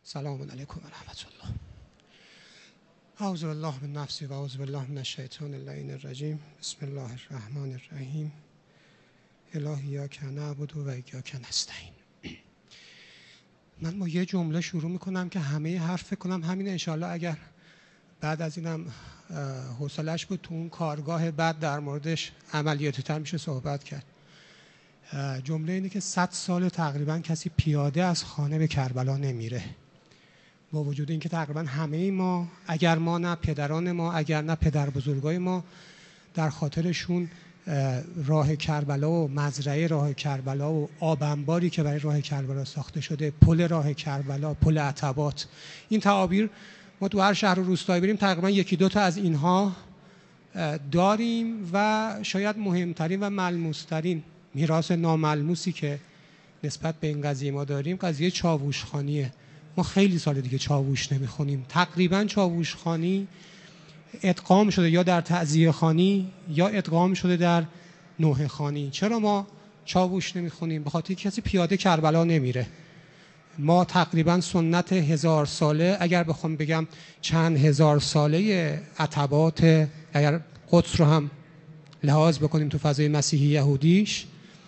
سلام علیکم و رحمت الله. اعوذ بالله من نفسی و اعوذ بالله من الشیطان اللعین الرجیم. بسم الله الرحمن الرحیم. الهی ایاک نعبد و ایاک نستعین. من با یه جمله شروع میکنم که همه حرف فکر کنم همین، انشاءالله اگر بعد از اینم حوصله‌اش بود تو اون کارگاه بعد در موردش عملیاتی تر میشه صحبت کرد. جمله اینه که 100 سال تقریبا کسی پیاده از خانه به کربلا نمیره، با وجود اینکه تقریبا همه ما، اگر ما نه پدران ما، اگر نه پدر بزرگای ما، در خاطرشون راه کربلا و مزرعه راه کربلا و آب انباری که برای راه کربلا ساخته شده، پل راه کربلا، پل عتبات، این تعابیر ما تو هر شهر و روستایی بریم تقریبا یکی دو تا از اینها داریم. و شاید مهمترین و ملموسترین میراث ناملموسی که نسبت به این قضیه ما داریم قضیه چاووشخانیه. ما خیلی سال دیگه چاووش نمیخونیم. تقریبا چاووشخانی ادغام شده یا در تعزیه خانی یا ادغام شده در نوحه خانی. چرا ما چاووش نمیخونیم؟ به خاطر کسی پیاده کربلا نمیره. ما تقریبا سنت 1000 ساله، اگر بخوام بگم چند هزار ساله عتبات، اگر قدس رو هم لحاظ بکنیم تو فضای مسیحی یهودیش،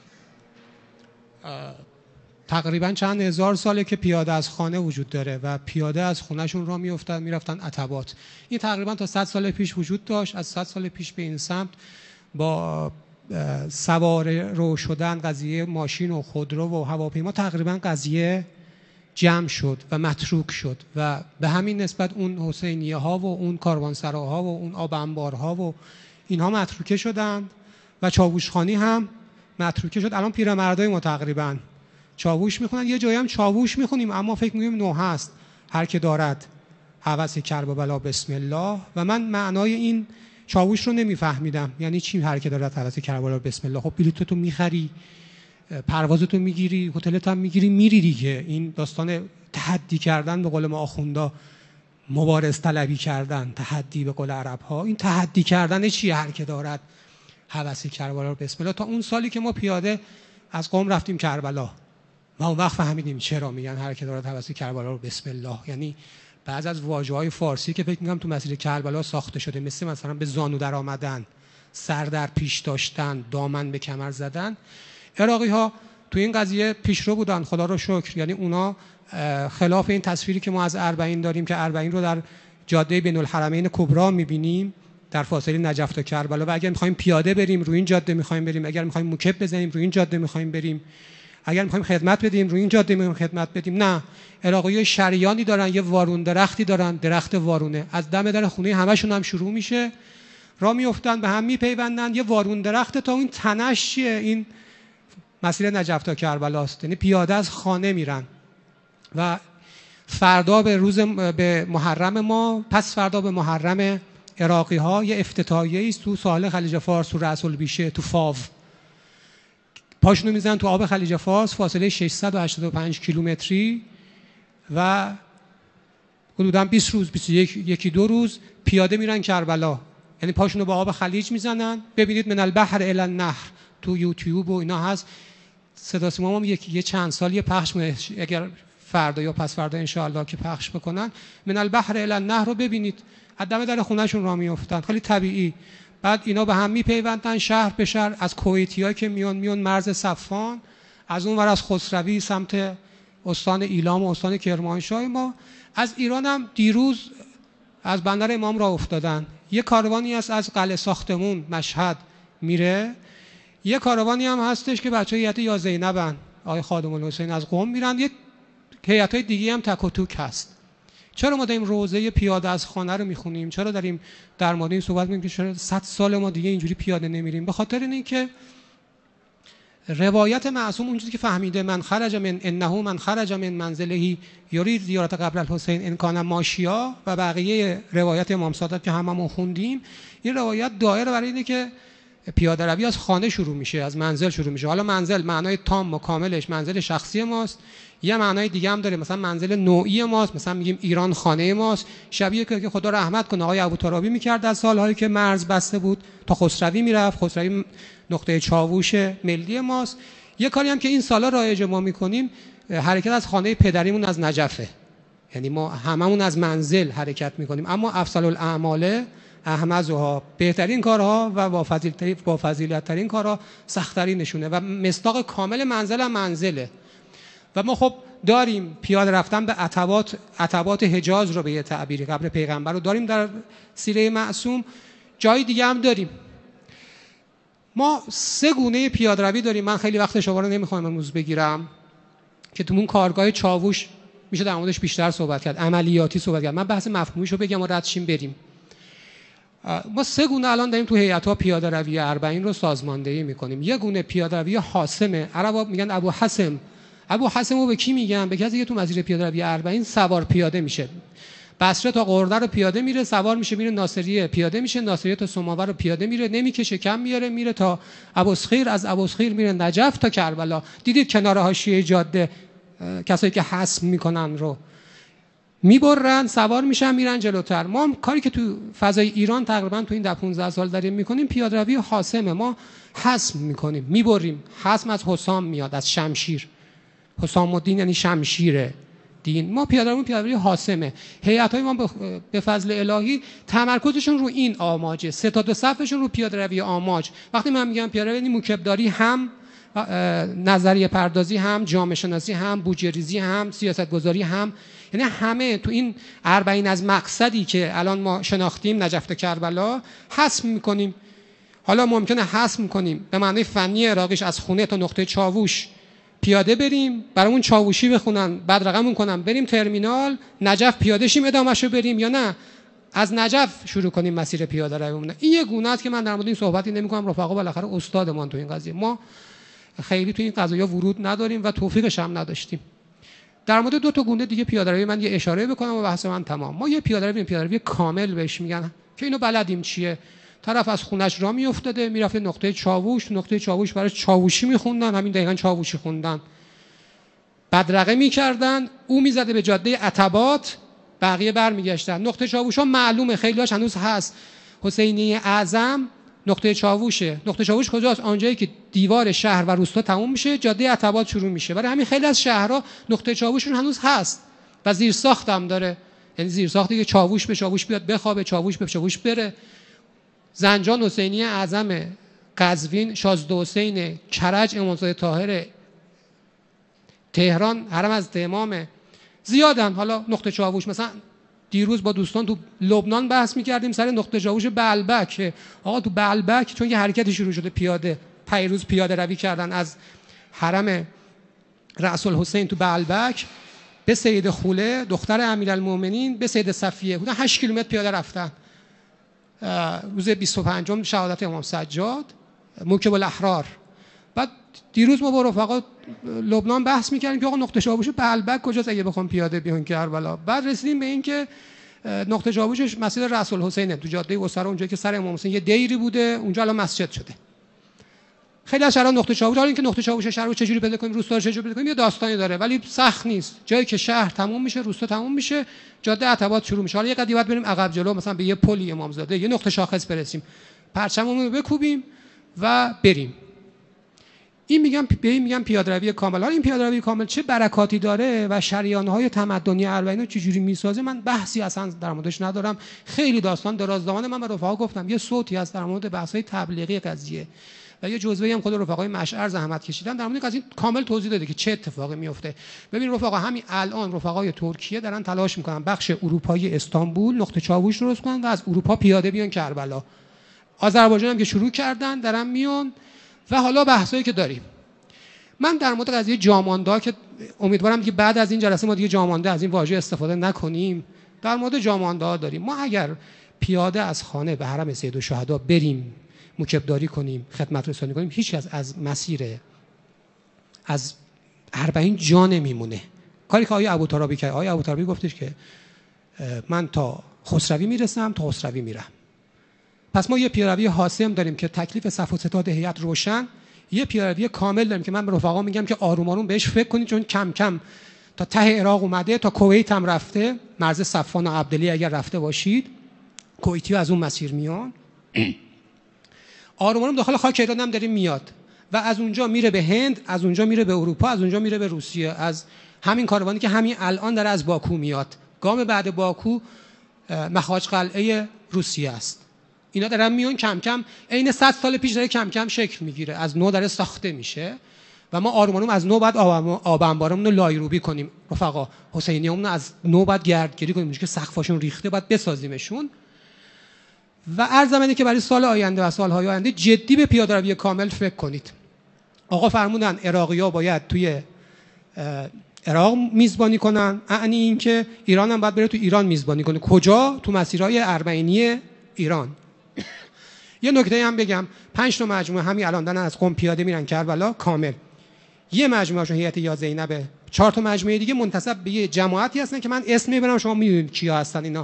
تقریبا چند هزار ساله که پیاده از خانه وجود داره و پیاده از خونهشون راه میرفتن عتبات. این تقریبا تا 100 سال پیش وجود داشت. از 100 سال پیش به این سمت با سوار رو شدن قضیه ماشین و خودرو و هواپیما تقریبا قضیه جمع شد و متروک شد و به همین نسبت اون حسینیه ها و اون کاروانسراها و اون آب انبارها و اینها متروکه شدن و چاووشخانی هم متروکه شد. الان پیرمردای ما تقریبا چاووش میخونن، یه جایی هم چاووش میخونیم اما فکر میکنیم نوحه است، هر که دارد هوس کربلا بسم الله. و من معنای این چاووش رو نمیفهمیدم، یعنی چی هر که دارد هوس کربلا بسم الله؟ خب بلیطتو میخری، پروازتو میگیری، هتلت هم میگیری، میری دیگه. این داستان تحدی کردن به قول ما آخوندا، مبارز طلبی کردن، تحدی به قول عرب ها، این تحدی کردن چیه؟ هر که دارد هوس کربلا بسم الله. تا اون سالی که ما پیاده از قم رفتیم کربلا، ما اون وقت فهمیدیم چرا میگن هر کی دارد هوس کربلا رو بسم الله. یعنی بعض از واژه‌های فارسی که فکر می‌کنم تو مسیر کربلا ساخته شده، مثلا به زانو در آمدن، سر در پیش داشتن، دامن به کمر زدن، عراقی‌ها تو این قضیه پیشرو بودن، خدا رو شکر. یعنی اونا خلاف این تصویری که ما از اربعین داریم که اربعین رو در جاده بین الحرمین کبرا می‌بینیم در فاصله نجف تا کربلا، و اگر می‌خوایم پیاده بریم روی این جاده می‌خوایم بریم، اگر می‌خوایم موکب بزنیم روی این جاده می‌خوایم بریم، اگر می‌خوایم خدمت بدیم روی این جاده می‌خوایم خدمت بدیم. نه، عراقی‌ها شریانی دارن، یه وارون درختی دارن، درخت وارونه از دم در خونه همشون هم شروع میشه، راه میافتن به هم میپیوندن، یه وارون درخت تا اون تنش چیه، این مسیر نجف تا کربلاست. یعنی پیاده از خانه میرن و فردا به محرم ما، پس فردا به محرم عراقی‌ها یه افتتاحیه است تو ساحل خلیج فارس، تو رأس البیشه، تو فاو. پاشونو میزنن تو آب خلیج فارس، فاصله 685 کیلومتری و حدوداً 20 روز، 21 دو روز پیاده میرن کربلا. یعنی پاشونو با آب خلیج میزنن. ببینید من البحر الی النهر تو یوتیوب و اینا هست. صدا سیما هم یه چند سال یه پخش کنه، اگر فردا یا پس فردا ان شاء الله که پخش بکنن، من البحر الی النهر رو ببینید. دم در خونهشون راه میافتن، خیلی طبیعی. بعد اینا به هم میپیوندن شهر به شهر، از کویتی‌ها که میون مرز صفان، از اون ور از خسروی سمت استان ایلام و استان کرمانشاه. ما از ایران هم دیروز از بندر امام راه افتادن. یه کاروانی هست از قلعه ساختمون مشهد میره، یه کاروانی هم هستش که بچه‌های هیئت یا زینبن، آقای خادم الحسین از قم میرن، یه هیئت‌های دیگه هم تک و توک هست. چرا ما داریم روزه پیاده از خانه رو میخونیم؟ چرا داریم در مورد این صحبت میکنیم که چرا 100 سال ما دیگه اینجوری پیاده نمیریم؟ به خاطر اینکه روایت معصوم اونجوری که فهمیده، من خرج من منزله یرید زیارت قبر الحسین ان کان ماشیا، و بقیه روایت امام صادق که هممون خوندیم، این روایت دایره برای اینه که پیاده روی از خانه شروع میشه، از منزل شروع میشه. حالا منزل معنای تام و کاملش منزل شخصی ماست، یه معنای دیگه هم داره، مثلا منزل نوعی ماست، مثلا میگیم ایران خانه ماست، شبیه که خدا رحمت کنه آقای ابوترابی میکرد در سالهایی که مرز بسته بود، تا خسروی میرفت. خسروی نقطه چاووش ملی ماست. یه کاری هم که این سالا رایج ما میکنیم، حرکت از خانه پدریمون از نجفه. یعنی ما هممون از منزل حرکت میکنیم، اما افضل الاعمال احمزها، بهترین کارها و با فضیلت ترین کارها سخت‌ترین نشونه و مصداق کامل منزل هم منزله. و ما خب داریم پیاده رفتن به عتبات حجاز رو به یه تعبیری قبر پیغمبر رو داریم در سیره معصوم، جای دیگه هم داریم. ما 3 گونه پیاده روی داریم. من خیلی وقت شما رو نمیخوام امروز بگیرم که تو اون کارگاه چاووش میشه در موردش بیشتر صحبت کرد، عملیاتی صحبت کرد. من بحث مفهومیشو بگم و ردشیم بریم. ما 3 گونه الان داریم تو هیئت‌ها پیاده روی اربعین رو سازماندهی میکنیم. یه گونه پیاده روی حاسمه، عربا میگن ابو حسم. ابو حسم رو به کی میگن؟ به کسی که تو مسیر پیاده روی اربعین سوار پیاده میشه. بصره تا قرده رو پیاده میره، سوار میشه میره ناصریه، پیاده میشه ناصریه تا سماور رو پیاده میره، نمیکشه کم میاره، میره تا ابوسخیر، از ابوسخیر میره نجف تا کربلا. دیدید کنار حاشیه جاده کسایی که حسم میکنن رو میبرن، سوار میشن میرن جلوتر. ما کاری که تو فضای ایران تقریبا تو این 15 سال داریم میکنیم پیاده روی حاسمه. ما حسم میکنیم، میبریم. حسم از حسام میاد، از شمشیر. حسام الدین یعنی شمشیر دین. ما پیاده روی حاسمه. هیئت‌های ما به فضل الهی تمرکزشون رو این آماجه، 3 تا 2 صفشون رو پیاده روی آماج. وقتی من میگم پیاده روی، موکبداری هم، نظریه پردازی هم، جامعه شناسی هم، بودجه ریزی هم، سیاست گذاری هم، یعنی همه تو این 40 از مقصدی که الان ما شناختیم، نجف تا کربلا، حسم میکنیم. حالا ممکنه حسم کنیم به معنی فنی عراقیش از خونه تا نقطه چاووش پیاده بریم، برامون چاووشی بخونن، بعد رقمون کنن، بریم ترمینال نجف پیاده شیم ادامه‌شو بریم، یا نه از نجف شروع کنیم مسیر پیاده رویمون. این یه گونه است که من در مورد این صحبتی نمی‌کنم. رفقا بالاخره استادمان تو این قضیه، ما خیلی تو این قضایا ورود نداریم و توفیقش هم نداشتیم. در مورد 2 تا گونه دیگه پیاده روی من یه اشاره بکنم و بحث من تمام. ما یه پیاده روی کامل بهش میگن که اینو بلدیم چیه. طرف از خونش راه میافتاده میرفته نقطه چاووش، نقطه چاووش برای چاووشی میخوندن، همین دقیقاً چاووشی خوندن، بدرقه میکردن، او میزده به جاده عتبات، بقیه برمیگشتن. نقطه چاووش ها معلومه، خیلیاش هنوز هست. حسینیه اعظم نقطه چاووشه. نقطه چاووش کجاست؟ آنجایی که دیوار شهر و روستا تموم میشه، جاده عتبات شروع میشه. برای همین خیلی از شهرها نقطه چاووششون هنوز هست و زیرساخت هم داره، یعنی زیرساختی که چاووش به چاووش بیاد بخوابه، چاووش به چاووش بره. زنجان حسینیه اعظم قزوین، شازده حسین کرج، امامزاده طاهر تهران، حرم از امام زیادن. حالا نقطه چاووش، مثلا دیروز با دوستان تو لبنان بحث می‌کردیم سر نقطه چاووش بعلبک. آقا تو بعلبک چون یه حرکتی شروع شده، پیاده پیروز پیاده روی کردن از حرم رأس الحسین تو بعلبک به سید خوله دختر امیرالمومنین به سید صفیه، حدود 8 کیلومتر پیاده رفتن. روز 25 شهادت امام سجاد، موکب الاحرار. بعد دیروز ما با رفقا لبنان بحث می‌کردیم که آقا نقطه چاووش بعلبک کجاست اگه بخوام پیاده بیان کربلا. بعد رسیدیم به این که نقطه چاووشش مسجد رأس الحسینه تو جاده اسرا، اونجایی که سر امام حسین یه دیری بوده، اونجا الان مسجد شده. خیلی از شهرها نقطه چاووش، حالا اینکه نقطه چاووش شهر رو چجوری پیدا کنیم، روستا رو چجوری پیدا کنیم، یه داستانی داره، ولی سخت نیست. جایی که شهر تموم میشه، روستا تموم میشه، جاده عتبات شروع میشه. حالا یه قدی بعد بریم عقب جلو، مثلا به یه پلی امامزاده، یه نقطه شاخص برسیم، پرچممون رو بکوبیم و بریم. این میگم پیاده روی کامل. حالا این پیاده روی کامل چه برکاتی داره و شریان‌های تمدنی اربعین رو چجوری میسازه، من بحثی اصلا در موردش ندارم. خیلی داستان دراز زمان من به رفقا گفتم، یه صوتی هست در مورد بحث‌های تبلیغی قضیه و یه جزوه‌ای هم خود رفقای مشعر زحمت کشیدن در مورد قضیه کامل توضیح داده که چه اتفاقی میفته. ببین رفقا، همین الان رفقای ترکیه دارن تلاش میکنن بخش اروپایی استانبول نقطه چاووش درست کنن و از اروپا پیاده بیان کربلا. آذربایجان هم که شروع کردن دارن میان و حالا بحثایی که داریم. من در مورد قضیه جامانده که امیدوارم که بعد از این جلسه ما دیگه جامانده از این واژه استفاده نکنیم، در مورد جامانده ها داریم. ما اگر پیاده از خانه به حرم سید الشهدا بریم، موکبداری کنیم، خدمت رسانی کنیم، هیچ کس از مسیر از 40 جا نمیمونه. کاری که آقای ابوطرابی کرد، آقای ابوطرابی گفتش که من تا خسروی میرسم، تا خسروی میرم. پس ما یه پیاده روی حاسم داریم که تکلیف صف و ستاد هیئت روشن، یه پیاده روی کامل داریم که من به رفقا میگم که آروم آروم بهش فکر کنید، چون کم کم تا ته عراق اومده، تا کویت هم رفته، مرز صفوان و عبدلی اگر رفته باشید، کویتی از اون مسیر میان. آروم آروم داخل خاک ایران هم داریم میاد و از اونجا میره به هند، از اونجا میره به اروپا، از اونجا میره به روسیه، از همین کاروانی که همین الان داره از باکو میاد. گام بعد باکو مخاج قلعه روسیه است. اینا دارن میان کم کم، عین 100 سال پیش داره کم کم شکل میگیره، از نو داره ساخته میشه و ما آروم از نو بعد آب انبارمون رو لایروبی کنیم. رفقا حسینیامون از نو بعد گردگیری کنیم که سقفاشون ریخته، بعد بسازیمشون. و عرضم اینه که برای سال آینده و سالهای آینده جدی به پیاده‌روی کامل فکر کنید. آقا فرمودن عراقی‌ها باید توی عراق میزبانی کنن، یعنی اینکه ایران هم باید بره تو ایران میزبانی کنه. کجا؟ تو مسیرهای اربعینی ایران. یه نکته هم بگم، 5 تا مجموعه همین الان دارن از قم پیاده میرن کربلا کامل. یه مجموعهشون هیئت یا زینبه، 4 تا مجموعه دیگه منتسب به یه جماعتی هستن که من اسم میبرم، شما میدونید کیا هستن اینا.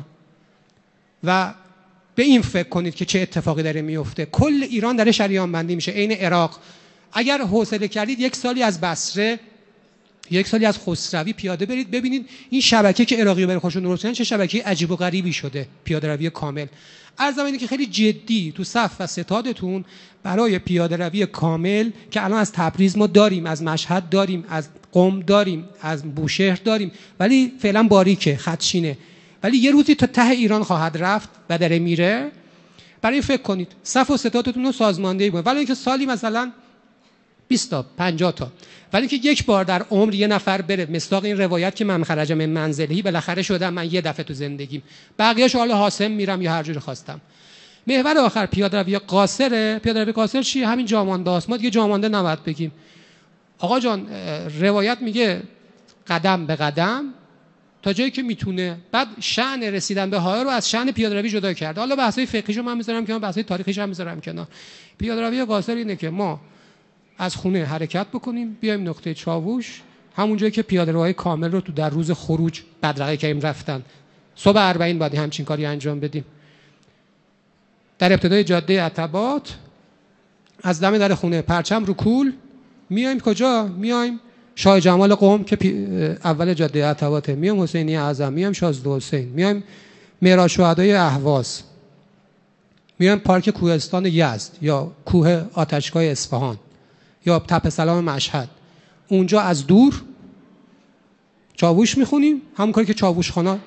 و به این فکر کنید که چه اتفاقی داره میفته. کل ایران داره شریان بندی میشه عین عراق. اگر حوصله کردید 1 سالی از بصره، 1 سالی از خسروی پیاده برید، ببینید این شبکه که عراقی‌ها برای خودشون درست کردن چه شبکه عجیب و غریبی شده. پیاده‌روی کامل. عرضم اینه که خیلی جدی تو صف و ستادتون برای پیاده‌روی کامل که الان از تبریز ما داریم، از مشهد داریم، از قم داریم، از بوشهر داریم، ولی فعلا باریکه، خدشینه، ولی یه روزی تا ته ایران خواهد رفت و داره میره. برای فکر کنید صف و ستادتون رو سازماندهی کنید، ولی اینکه سالی مثلا 20 تا 50 تا، ولی اینکه یک بار در عمر یه نفر بره، مصداق این روایت که من خرج من منزلی، بالاخره شدم من یه دفعه تو زندگیم، بقیه‌اش حالا حاسم میرم یا هر جوری خواستم. محور آخر پیاده‌روی قاصره. پیاده‌روی قاصر چیه؟ همین جامانده است. ما دیگه جامانده نباید بگیم. آقا جان روایت میگه قدم به قدم تا جایی که میتونه. بعد شأن رسیدن به های رو از شأن پیاده‌روی جدا کرده. حالا بحث‌های فقهیشو من میذارم کنار، بحث‌های تاریخیش هم میذارم کنار. پیاده‌روی قاصر اینه که ما از خونه حرکت بکنیم، بیایم نقطه چاووش، همون جایی که پیاده‌روهای کامل رو تو در روز خروج بدرقه کردیم رفتن. صبح 40 بعد همچین کاری انجام بدیم. در ابتدای جاده عتبات از دم در خونه پرچم رو کول میایم کجا؟ میایم شاه جمال قم که اول جاده عتباته، میایم حسینی اعظم، میایم شازده حسین، میایم معراج شهدای اهواز، میایم پارک کوهستان یزد یا کوه آتشگاه اصفهان یا تپه سلام مشهد. اونجا از دور چاووش میخونیم، همون کاری که چاووش خانا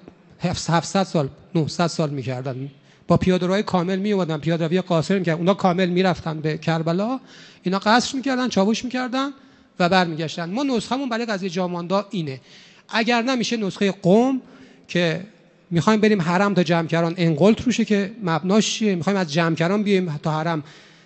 700 سال 900 سال میکردن. با پیاده‌روهای کامل میومدن، پیاده‌روی قاصر میکردن. اونا کامل میرفتن به کربلا، اینا قصر میکردن، چاووش میکردن و برمیگشتن. ما نسخمون برای قضیه جاماندا اینه. اگر نمیشه نسخه قم که میخوایم بریم حرم تا جمکران، انقلت روشه که مبناش چیه؟ میخوایم از جمکران بیایم تا حرم،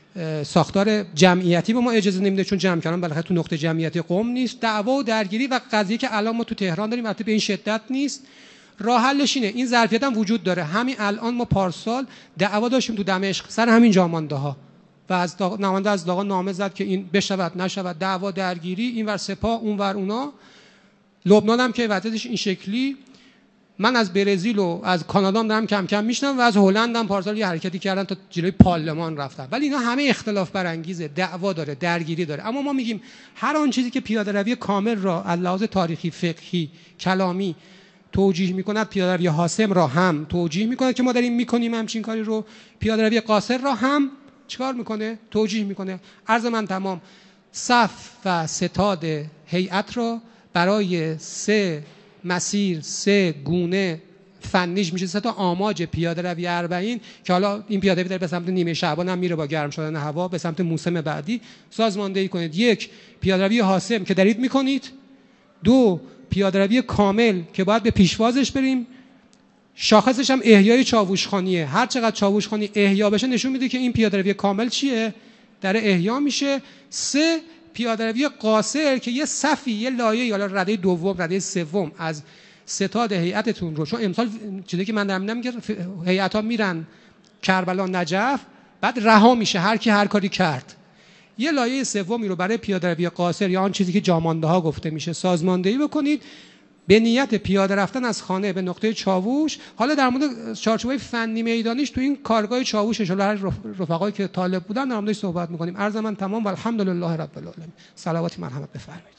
ساختار جمعیتی به ما اجازه نمیده چون جمکران بالاخره تو نقطه جمعیتی قم نیست. دعوا و درگیری و قضیه که الان ما تو تهران داریم البته به این شدت نیست. راه حلش اینه، این ظرفیت هم وجود داره. همین الان ما پارسال دعوا داشتیم تو دمشق سر همین جامانده ها و از نماینده از داغا نامه زد که این بشود نشود، دعوا درگیری، اینور سپاه اونور اونا. لبنان هم که وضعیتش این شکلی. من از برزیل و از کانادا هم دارم کم کم میشنم و از هلند هم پارسال یه حرکتی کردن تا جلوی پارلمان رفتن. ولی اینا همه اختلاف برانگیزه، دعوا داره، درگیری داره. اما ما میگیم هر آن چیزی که پیاده‌روی کامل را از لحاظ تاریخی، فقهی، کلامی توجیه میکند، پیاده‌روی حاسم را هم توجیه میکنه که ما داریم میکنیم همچین کاری رو. پیاده‌روی قاصر را هم چیکار میکنه؟ توجیه میکنه. عرض من تمام. صف و ستاد هیئت را برای 3 مسیر، 3 گونه فنیش میشه، 3 تا آماج پیاده‌روی 40 که حالا این پیاده‌روی داره به سمت نیمه شعبان هم میره با گرم شدن هوا به سمت موسم بعدی سازماندهی کنید. 1 پیاده‌روی حاسم که دارید میکنید. 2 پیاده‌روی کامل که باید به پیشوازش بریم. شاخصش هم احیای چاووشخانیه. هر چقدر چاووشخانی احیا بشه نشون میده که این پیاده‌روی کامل چیه؟ در احیا میشه. 3 پیاده‌روی قاصر که یه صفی، یه لایه یا رده دوم، رده سوم از ستاد هیئتتون رو، چون امسال چیزی که من دارم میگم که هیئت‌ها میرن کربلا نجف بعد رها میشه هر کی هر کاری کرد. یه لایه سومی رو برای پیاده‌روی قاصر یا آن چیزی که جامانده ها گفته میشه سازماندهی بکنید به نیت پیاده رفتن از خانه به نقطه چاووش. حالا در مورد چارچوبای فنی میدانیش تو این کارگاه چاووش ان شاءالله رفقایی که طالب بودن در موردش صحبت می‌کنیم. عرض من تمام و الحمدلله رب العالمین. صلوات مرحمت بفرمایید.